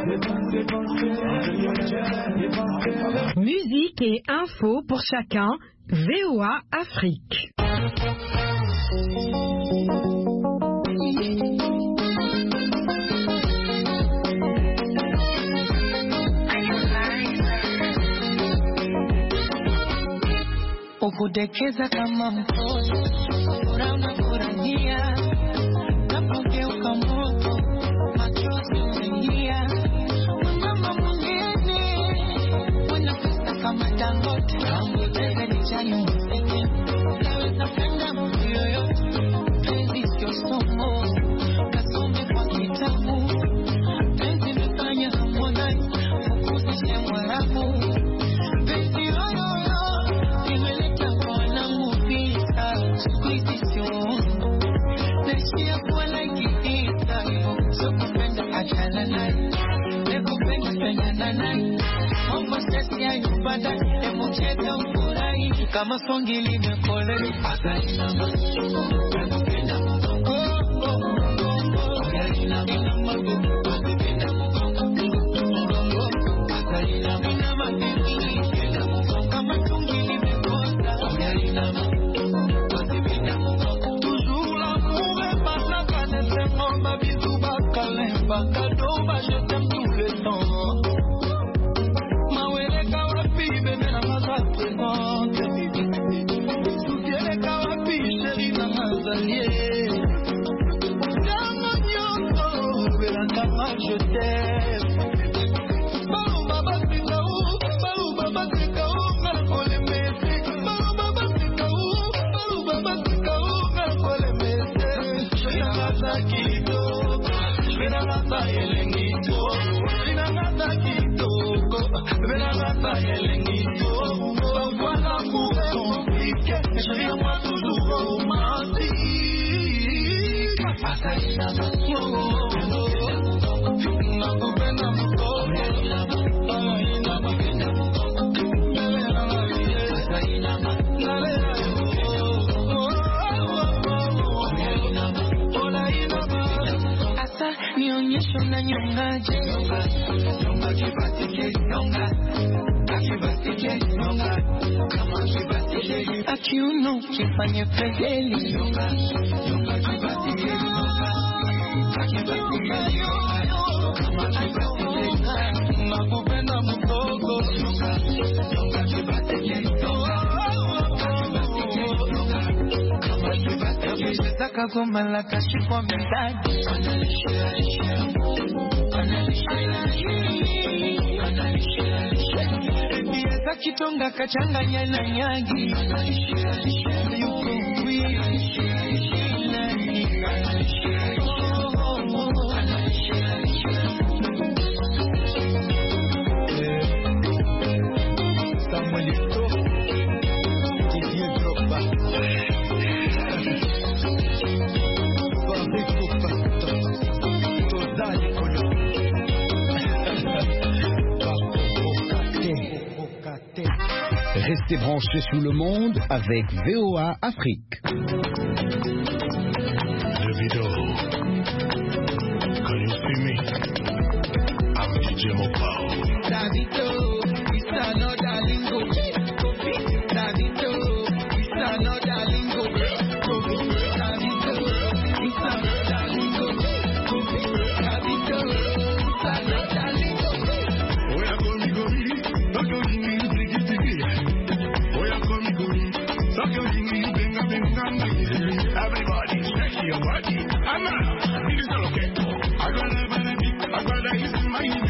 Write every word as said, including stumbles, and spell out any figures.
Musique et info pour chacun, V O A Afrique. Ukudekeza kama mtoto, furaha unafurahia, napogeuka moto, machozi unaingia. Mama mwingine, unapesa kama Dangote, ongeza nijani muziki, naweza penda mtu yoyote, penzi sio somo, kasome kwa kitabu, penzi mefanya Harmonize, ukuzishe Mwarabu, penzi yoyoyo, imeleta kwa nangu vita, squeeze sio nashia kuwa na ikitita, so kupenda achana naye, nekupenda penyana naye, mambo sesi ya nyumbada, emu cheta ufurahi, kama songi limekole, asa inama, nekupenda mgongo, oh, oh, oh, oh, ya inama, inama, nekupenda mgongo, mgongo, asa inama, inama, nekupenda mgongo, kama songi limekosa, ya inama, nekupenda mgongo. Toujours l'amour est pas la canne, c'est mon ma bisou, ba câlin, ba cadeau, ba je t'aime tout le temps. Ma wele kawapi, bébé na ma présente. Souviens kawapi, chérie na ma alliée. Dans nyonso, bela kama je t'aime. Balou baba sikao, balou baba sikao, ngakole mese. Balou baba sikao, balou baba sikao, ngakole mese. Shina ngata kitoko, shina ngata elengito, shina ngata kitoko, shina ngata elengito. Voilà pour compliqué, chérie moi toujours romantique. Asaina maso, nakupenda mkono, aina mapenda mkono, asaina asa nionyesho na nyongaje, nyonga kibatike, nyonga akibatike, nyonga kama kibatike, akiuno kifanye pegeli, nyonga nyonga kibatike, nyonga akibatike, nyonga kama kibatike, nakupenda mdogo, nyonga nyonga kibatike, nyonga akibatike, nyonga kama kibatike, sitaka goma la kashiko mendani, analishia lishia, analishia lishia, analishia lishia, ebieza kitonga kachanganya na nyagi, analishia lishia, yuko mwi, analishia lishia, analishia lishia, analishia lishia. Samuelito, Didier Drogba, Barrico Pato, Tozali Kolo, Restez branchés sous le monde avec V O A Afrique. Davido, can you see me? I'm D J Mopao. Davido, it's another lingo. Davido, it's another lingo. Davido, it's another lingo. Davido, it's another lingo. Oya komi komi, tokyo jingi tiki tiki. Oya komi komi, tokyo jingi benga benga. Everybody shake your body. I'm not, it is all okay. I gotta, I gotta, I gotta, it's in my